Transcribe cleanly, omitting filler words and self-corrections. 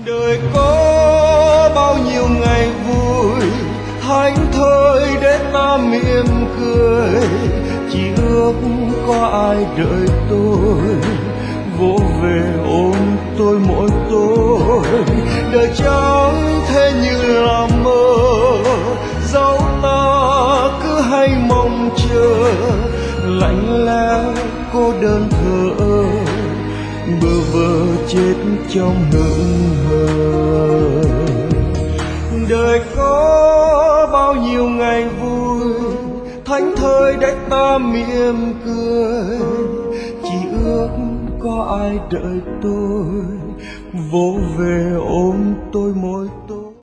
Đời có bao nhiêu ngày vui thánh thơi để ta mỉm cười, chỉ ước có ai đợi tôi vỗ về ôm tôi mỗi tối. Đời chẳng thế như là mơ, dẫu ta cứ hay mong chờ, lạnh lẽo cô đơn thờ ơ, bơ vơ chết trong hững hờ. Đời có bao nhiêu ngày vui thánh thơi để ta mỉm cười, chỉ ước có ai đợi tôi vỗ về ôm tôi mỗi tối.